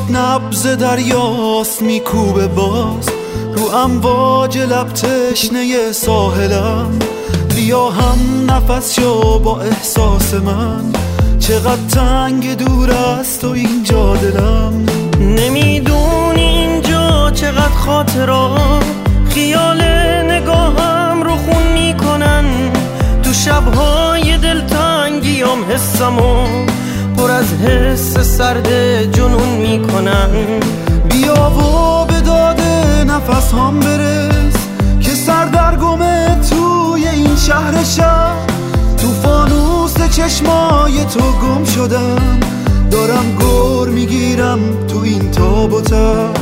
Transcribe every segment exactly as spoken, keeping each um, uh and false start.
نبض دریاست میکوبه باز رو امواج لب تشنه ساحلم. بیا هم نفس شو با احساس من، چقدر تنگ دور است و اینجا دلم. نمیدونی اینجا چقدر خاطرات خیال نگاهم رو خون میکنن. تو شبهای دلتنگیام حسمو پر از حس سرد جنون میکنن. بیا و به داده نفس هم برس که سردرگمه توی این شهر شب. تو فانوس چشمای تو گم شدم، دارم گر میگیرم تو این تاب و تب.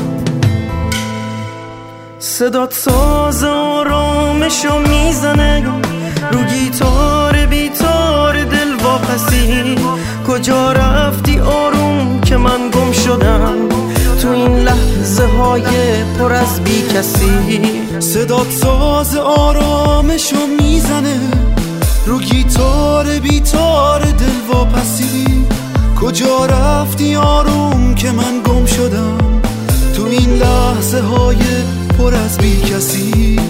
صدات ساز آرامشو میزنه رو گیتار بیتار دل واپسی. کجا رفتی آروم که من گم شدم تو این لحظه های پر از بی کسی. صدات ساز آرامشو میزنه رو گیتار بیتار دل واپسی. کجا رفتی آروم که من گم شدم تو این لحظه های پر از بی کسی.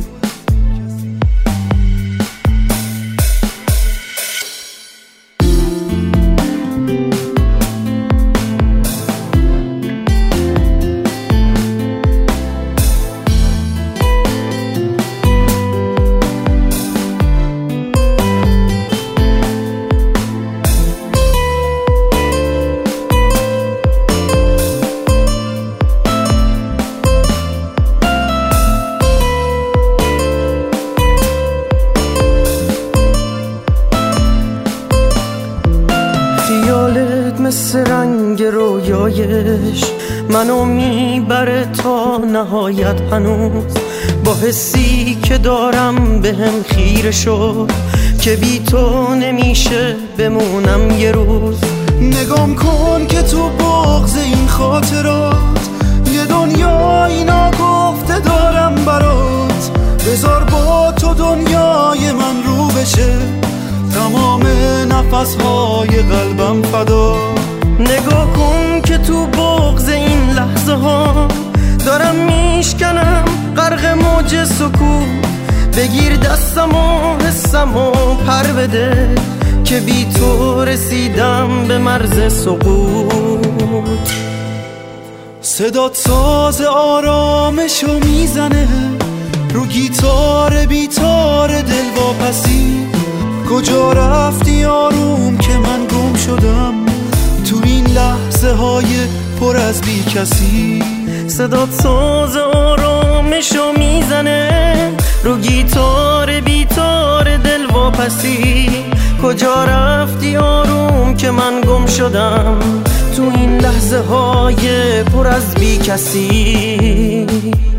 مثل رنگ رویایش منو میبره تا نهایت هنوز. با حسی که دارم بهم خیره شد که بی تو نمیشه بمونم یه روز. نگام کن که تو بغض این خاطرات یه دنیای ناگفته دارم برات. بذار با تو دنیای من رو بشه، تمام نفسهای قلبم فدا. نگاه کن که تو بغض این لحظه ها دارم میشکنم غرق موج سکوت. بگیر دستم و حسم و پر بده که بی تو رسیدم به مرز سقوط. صدات ساز آرامشو میزنه رو گیتار بیتار دل واپسی. کجا رفتی آروم که من گم شدم تو این لحظه های پر از بی کسی. صدات ساز آرامشو میزنه رو گیتار بیتار دل واپسی. کجا رفتی آروم که من گم شدم تو این لحظه های پر از بی کسی.